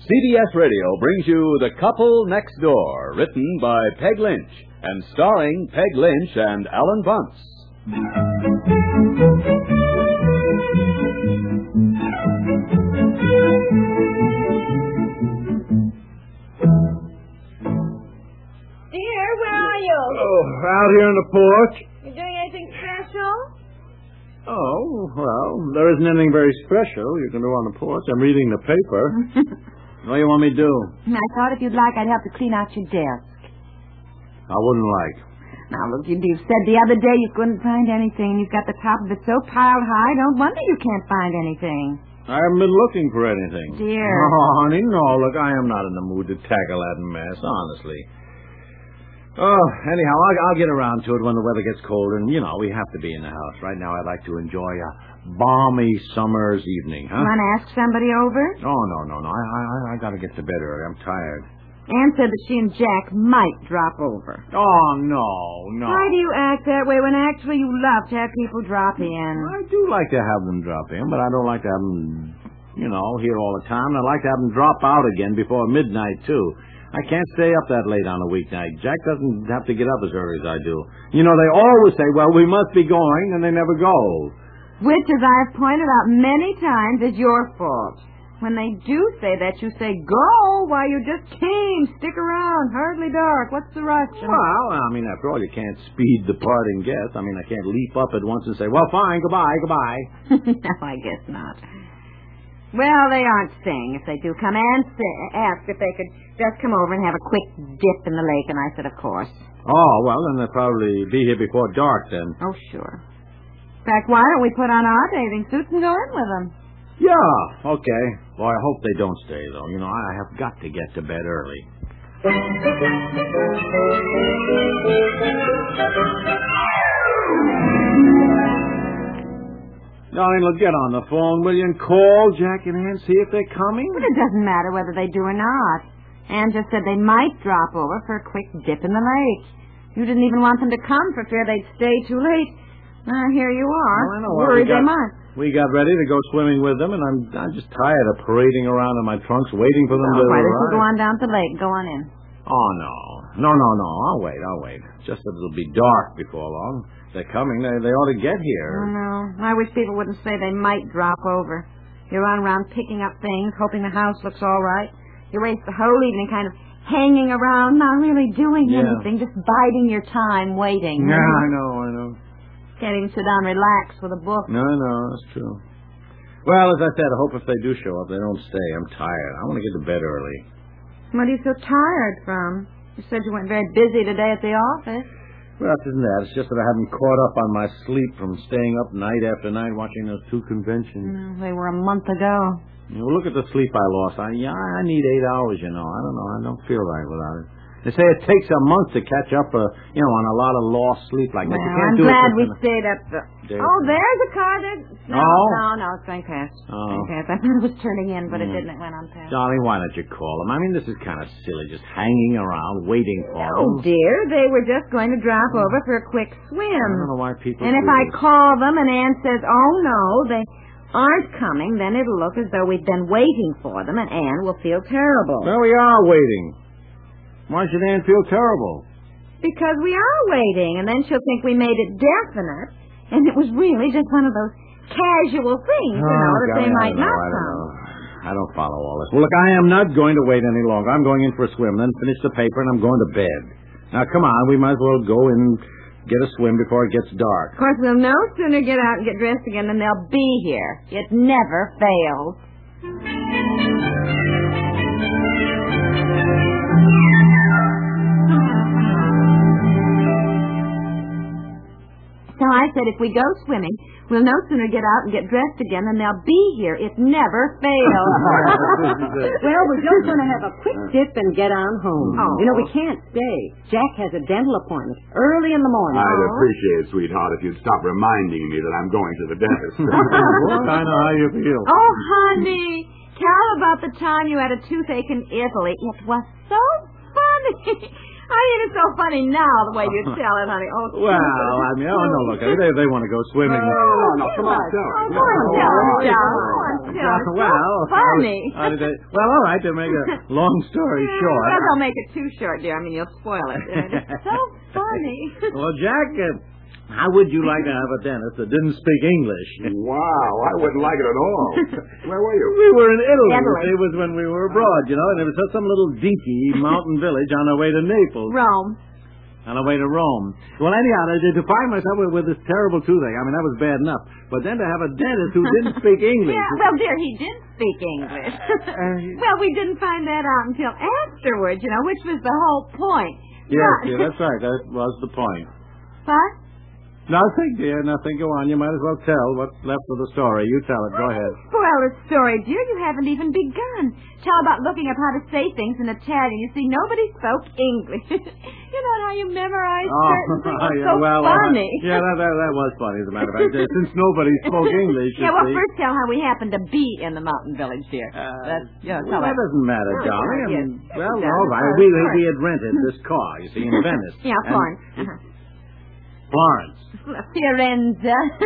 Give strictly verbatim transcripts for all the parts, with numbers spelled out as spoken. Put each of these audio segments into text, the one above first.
C B S Radio brings you The Couple Next Door, written by Peg Lynch and starring Peg Lynch and Alan Bunce. Dear, where are you? Oh, out here on the porch. You doing anything special? Oh, well, there isn't anything very special you can do on the porch. I'm reading the paper. What do you want me to do? I thought if you'd like, I'd help to clean out your desk. I wouldn't like. Now, look, you, you said the other day you couldn't find anything. You've got the top of it so piled high, don't wonder you can't find anything. I haven't been looking for anything. Dear. Oh, honey, no. Look, I am not in the mood to tackle that mess, honestly. Oh, anyhow, I'll, I'll get around to it when the weather gets colder, and, you know, we have to be in the house. Right now, I'd like to enjoy a balmy summer's evening, huh? You want to ask somebody over? Oh, no, no, no. I, I, I got to get to bed early. I'm tired. Ann said that she and Jack might drop over. Oh, no, no. Why do you act that way when actually you love to have people drop in? I do like to have them drop in, but I don't like to have them, you know, here all the time. I like to have them drop out again before midnight, too. I can't stay up that late on a weeknight. Jack doesn't have to get up as early as I do. You know, they always say, well, we must be going, and they never go. Which, as I've pointed out many times, is your fault. When they do say that, you say, go, why you just came, stick around, hardly dark, what's the rush? Well, I mean, after all, you can't speed the parting guest. I mean, I can't leap up at once and say, well, fine, goodbye, goodbye. No, I guess not. Well, they aren't staying. If they do come and say, ask if they could just come over and have a quick dip in the lake, and I said, of course. Oh, well, then they'll probably be here before dark, then. Oh, sure. In fact, why don't we put on our bathing suits and go in with them? Yeah, okay. Boy, I hope they don't stay, though. You know, I have got to get to bed early. Darling, look, get on the phone, will you, and call Jack and Ann, see if they're coming? But it doesn't matter whether they do or not. Ann just said they might drop over for a quick dip in the lake. You didn't even want them to come for fear they'd stay too late. Ah, here you are. Well, I know. Worried we got, they might. We got ready to go swimming with them, and I'm I'm just tired of parading around in my trunks waiting for them Oh, to why arrive. don't you go on down to the lake? Go on in. Oh, no. No, no, no. I'll wait, I'll wait. Just that it'll be dark before long. They're coming. They, they ought to get here. Oh, no. I wish people wouldn't say they might drop over. You run around picking up things, hoping the house looks all right. You waste the whole evening kind of hanging around, not really doing yeah. anything, just biding your time, waiting. Yeah, I know, I know. Can't even sit down and relax with a book. No, no, that's true. Well, as I said, I hope if they do show up, they don't stay. I'm tired. I want to get to bed early. What are you so tired from? You said you weren't very busy today at the office. Well, it isn't that. It's just that I haven't caught up on my sleep from staying up night after night watching those two conventions. Mm, they were a month ago. You know, look at the sleep I lost. I, yeah, I need eight hours, you know. I don't know. I don't feel right without it. They say it takes a month to catch up, uh, you know, on a lot of lost sleep like that. Well, You can't I'm do glad it we a... stayed up. The... There. Oh, there's a car there. No, Oh? no, no, it's going past. Oh. Going past. I thought it was turning in, but Mm. it didn't. It went on past. Darling, why don't you call them? I mean, this is kind of silly, just hanging around, waiting for Oh, them. dear, they were just going to drop over for a quick swim. I don't know why people And do if I this. call them and Ann says, oh, no, they aren't coming, then it'll look as though we've been waiting for them, and Ann will feel terrible. Well, we are waiting. Why should Ann feel terrible? Because we are waiting, and then she'll think we made it definite, and it was really just one of those casual things, you know, that God, they I might don't know, not I don't come. know. I don't follow all this. Well, look, I am not going to wait any longer. I'm going in for a swim, then finish the paper, and I'm going to bed. Now, come on, we might as well go and get a swim before it gets dark. Of course, we'll no sooner get out and get dressed again than they'll be here. It never fails. So I said if we go swimming, we'll no sooner get out and get dressed again than they'll be here. It never fails. Well, we're just going to have a quick dip and get on home. Oh. You know, we can't stay. Jack has a dental appointment early in the morning. I'd appreciate it, sweetheart, if you'd stop reminding me that I'm going to the dentist. I know how you feel. Oh, honey, tell about the time you had a toothache in Italy. It was so funny. I mean, it's so funny now the way you tell it, honey. Oh, Well, I mean, oh, no, look, they, they want to go swimming. No, no, no, come on, tell Oh, her. go on, tell her, John. Go on, tell her. Well, So funny. how did they, well, all right, to make a long story short. Well, don't make it too short, dear. I mean, you'll spoil it. It's so funny. Well, Jack, uh, how would you like to have a dentist that didn't speak English? Wow, I wouldn't like it at all. Where were you? We were in Italy. Italy. It was when we were abroad, you know, and it was just some little dinky mountain village on our way to Naples. Rome. On our way to Rome. Well, anyhow, to, to find myself with, with this terrible toothache, I mean, that was bad enough. But then to have a dentist who didn't speak English. Yeah, well, dear, he did speak English. Well, we didn't find that out until afterwards, you know, which was the whole point. Yes, Not- yeah, that's right. That was the point. What? Nothing, dear, nothing. Go on. You might as well tell what's left of the story. You tell it. Go ahead. Spoil the story, dear. You haven't even begun. Tell about looking up how to say things in Italian. You see, nobody spoke English. You know how you memorize certain things? It's yeah, so well, uh, funny. yeah, that, that that was funny, as a matter of fact. Since nobody spoke English, you Yeah, well, see. first tell how we happened to be in the mountain village, dear. Uh, That's, you know, well, tell that that. doesn't matter, Oh, darling. I yes. mean, Yes, well, it does. all right. Of We, we course. we had rented this car, you see, in Venice. Yeah, And- Florence. Uh-huh. Florence. Firenze.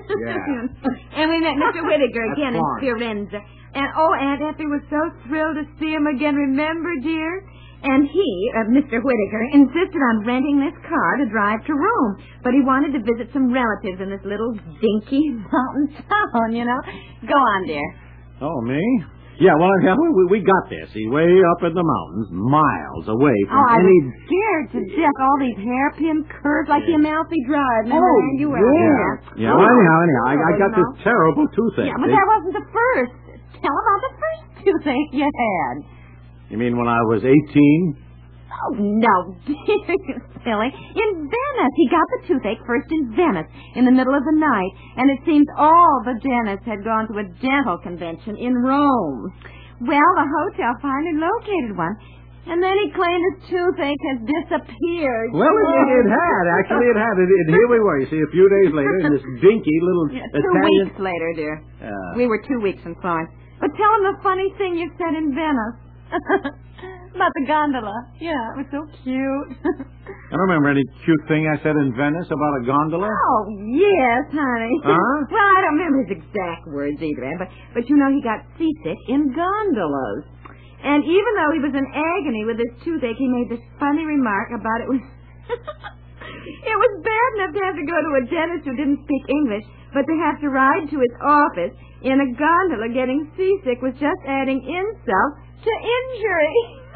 Yeah. And we met Mister Whittaker That's again in Florence. Firenze. And, oh, Aunt Effie was so thrilled to see him again. Remember, dear? And he, uh, Mister Whittaker, insisted on renting this car to drive to Rome. But he wanted to visit some relatives in this little dinky mountain town, you know. Go on, dear. Oh, me? Yeah, well, yeah, we, we got there, see, way up in the mountains, miles away from Oh, I any... was scared to death. All these hairpin curves like the Amalfi Drive. Remember Oh, that? You were yeah. Yeah, Oh, well, anyhow, anyhow, I, I you got know. this terrible toothache. Yeah, but see? that wasn't the first. Tell about the first toothache you had. You mean when I was eighteen? Oh, no, dear, silly. In Venice. He got the toothache first in Venice in the middle of the night, and it seems all the dentists had gone to a dental convention in Rome. Well, the hotel finally located one, and then he claimed his toothache has disappeared. Well, it, it, it had. Actually, it had. It, it, here we were, you see, a few days later in this dinky little Yeah, two Italian... weeks later, dear. Uh, We were two weeks in Florence. But tell him the funny thing you said in Venice. About the gondola. Yeah, it was so cute. I don't remember any cute thing I said in Venice about a gondola. Oh, yes, honey. Huh? Well, I don't remember his exact words either, Ann, but, but you know he got seasick in gondolas. And even though he was in agony with his toothache, he made this funny remark about it was... it was bad enough to have to go to a dentist who didn't speak English, but to have to ride to his office in a gondola getting seasick was just adding insult to injury.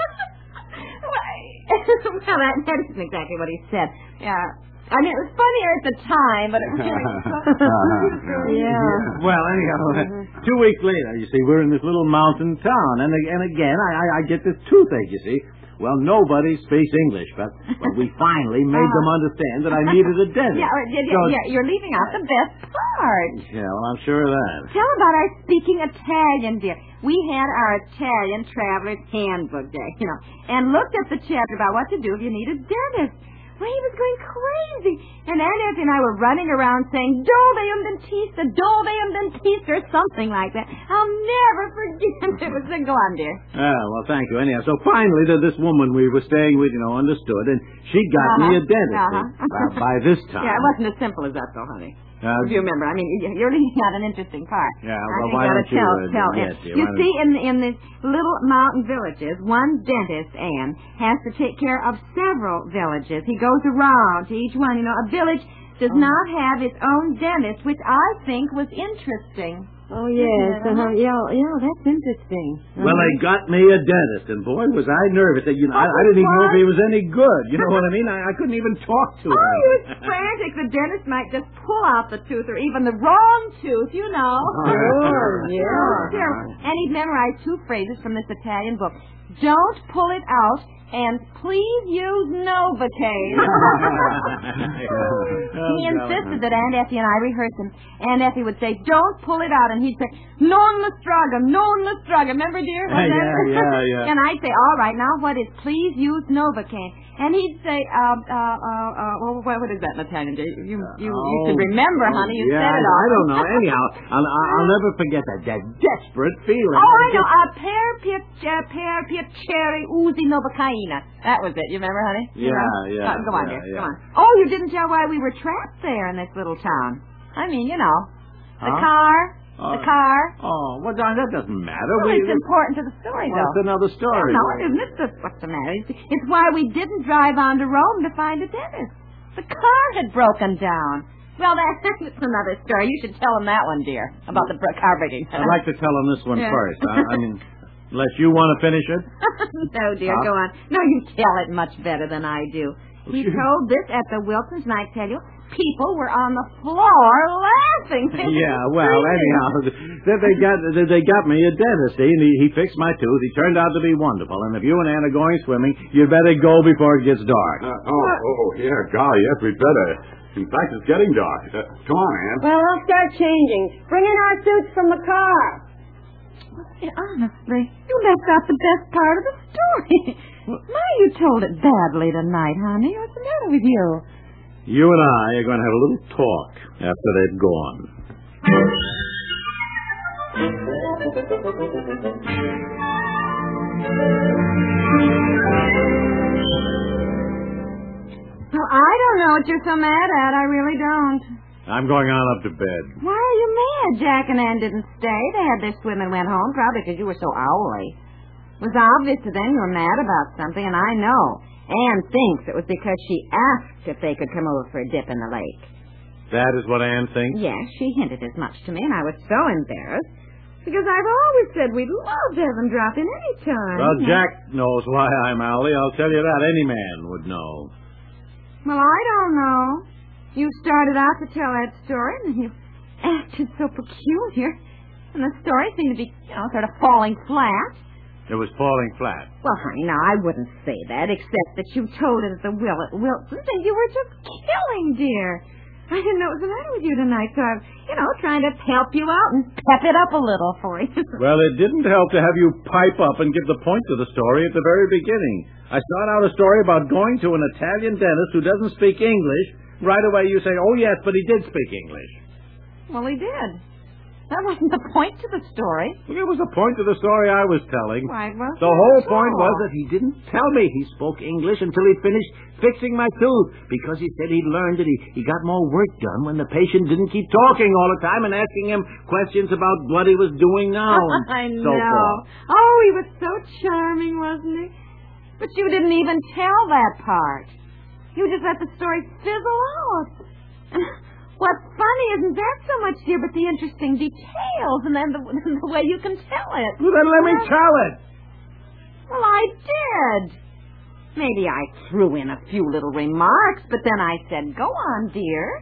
Well, that, that isn't exactly what he said. Yeah. I mean, it was funnier at the time, but it was really Yeah. Well, anyhow, two weeks later, you see, we're in this little mountain town, and and again, I I, I get this toothache. You see, well, nobody speaks English, but, but we finally made them understand that I needed a dentist. Yeah, yeah, yeah, So- yeah, you're leaving out the best part. Yeah, well, I'm sure of that. Tell about our speaking Italian, dear. We had our Italian Traveler's Handbook day, you know, and looked at the chapter about what to do if you need a dentist. Well, he was going crazy. And Aunt Effie and I were running around saying, Dove um dentista, Dove um dentista, or something like that. I'll never forget it. was a go on, dear. Ah, well, thank you. Anyhow, so finally, the, this woman we were staying with, you know, understood, and she got Uh-huh. me a dentist. Uh-huh. By, by this time. Yeah, it wasn't as simple as that, though, honey. Uh, If you remember, I mean, you- you're leaving out an interesting part. Yeah, I well, think why you ought don't to you, tell, uh, tell yes, him. dear, You why see, in in these little mountain villages, one dentist, Anne, has to take care of several villages. He goes around to each one. You know, a village does Oh. not have its own dentist, which I think was interesting. Oh, yes. Isn't it? Uh-huh. Yeah, yeah, that's interesting. Well, they got me a dentist, and boy, was I nervous. You know, I, I didn't even know if he was any good. You know what I mean? I, I couldn't even talk to Oh, him. he was frantic. The dentist might just pull out the tooth or even the wrong tooth, you know. Sure, yeah. Sure. And he memorized two phrases from this Italian book. Don't pull it out, and please use Novocaine. He insisted that Aunt Effie and I rehearse him. Aunt Effie would say, don't pull it out, and he'd say, non lustraga, non lustraga. Remember, dear? Was Yeah, that- yeah, yeah. And I'd say, all right, now what is please use Novocaine? And he'd say, uh, uh, uh, uh, well, what what is that in Italian, dear? You, you, you Oh, should remember, honey. You yeah, said it I, all. I don't know. Anyhow, I'll, I'll I'll never forget that, that desperate feeling. Oh, I know. Uh, per piacere, per piacere, usi Novocaine. Nina. That was it. You remember, honey? Yeah, you know? yeah. Uh, go on, yeah, dear. yeah. Come on. Oh, you didn't tell why we were trapped there in this little town. I mean, you know, the Huh? car, Uh, the car. Oh, well, Don, that doesn't matter. Well, we, it's important to the story, well, though. it's another story. Well, no, it isn't. It's just what's the matter. It's, it's why we didn't drive on to Rome to find a dentist. The car had broken down. Well, that, that's another story. You should tell him that one, dear, about the br- car breaking. I'd like to tell him this one Yeah. first. I, I mean, unless you want to finish it. No, dear, Huh? go on. No, you tell it much better than I do. He told this at the Wilsons, and I tell you, people were on the floor laughing. Yeah, well, anyhow, then they got they got me a dentist, see, and he, he fixed my tooth. He turned out to be wonderful. And if you and Ann are going swimming, you'd better go before it gets dark. Uh, oh, oh, yeah, golly, yes, we'd better. In fact, it's getting dark. Uh, come on, Ann. Well, I'll start changing. Bring in our suits from the car. Hey, honestly, you left out the best part of the story. My, you told it badly tonight, honey. What's the matter with you? You and I are going to have a little talk after they've gone. Well, I don't know what you're so mad at. I really don't. I'm going on up to bed. Why are you mad? Jack and Ann didn't stay. They had their swim and went home, probably because you were so owly. It was obvious to them you were mad about something, and I know. Ann thinks it was because she asked if they could come over for a dip in the lake. That is what Ann thinks? Yes, she hinted as much to me, and I was so embarrassed. Because I've always said we'd love to have them drop in any time. Well, Jack knows why I'm owly. I'll tell you that. Any man would know. Well, I don't know. You started out to tell that story, and then you acted so peculiar. And the story seemed to be, you know, sort of falling flat. It was falling flat. Well, honey, now, I wouldn't say that, except that you told it at the Will- Wilsons, and you were just killing, dear. I didn't know what was the matter with you tonight, so I'm, you know, trying to help you out and pep it up a little for you. Well, it didn't help to have you pipe up and give the point to the story at the very beginning. I start out a story about going to an Italian dentist who doesn't speak English. Right away you say, oh, yes, but he did speak English. Well, he did. That wasn't the point to the story. It was the point of the story I was telling. Why, well, The whole so. point was that he didn't tell me he spoke English until he'd finished fixing my tooth, because he said he'd learned that he, he got more work done when the patient didn't keep talking all the time and asking him questions about what he was doing now and I so know. forth. Oh, he was so charming, wasn't he? But you didn't even tell that part. You just let the story fizzle out. What's funny isn't that so much, dear, but the interesting details and then the, the way you can tell it. Well, then let me tell it. Well, I did. Maybe I threw in a few little remarks, but then I said, go on, dear.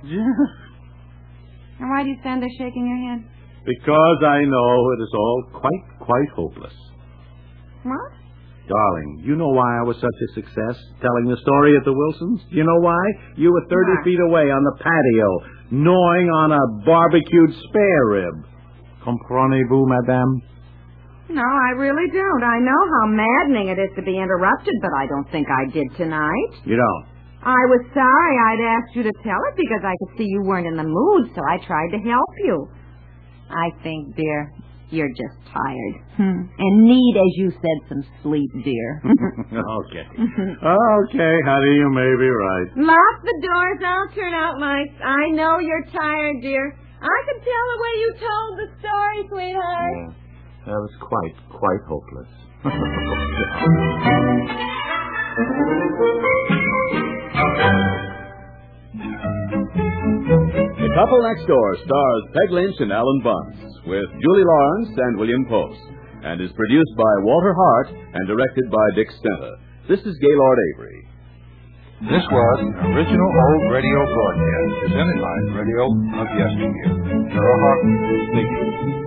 And why do you stand there shaking your head? Because I know it is all quite, quite hopeless. What? Darling, you know why I was such a success telling the story at the Wilsons? You know why? You were thirty Why? feet away on the patio, gnawing on a barbecued spare rib. Comprenez-vous, madame? No, I really don't. I know how maddening it is to be interrupted, but I don't think I did tonight. You don't? I was sorry I'd asked you to tell it because I could see you weren't in the mood, so I tried to help you. I think, dear, you're just tired. Hmm. And need, as you said, some sleep, dear. Okay. Okay, honey, you may be right. Lock the doors. I'll turn out lights. I know you're tired, dear. I could tell the way you told the story, sweetheart. Yeah, that was quite, quite hopeless. The Couple Next Door stars Peg Lynch and Alan Bunce, with Julie Lawrence and William Post, and is produced by Walter Hart and directed by Dick Stenta. This is Gaylord Avery. This was an original old radio broadcast presented by Radio of Yesteryear. Gerald Hartman speaking.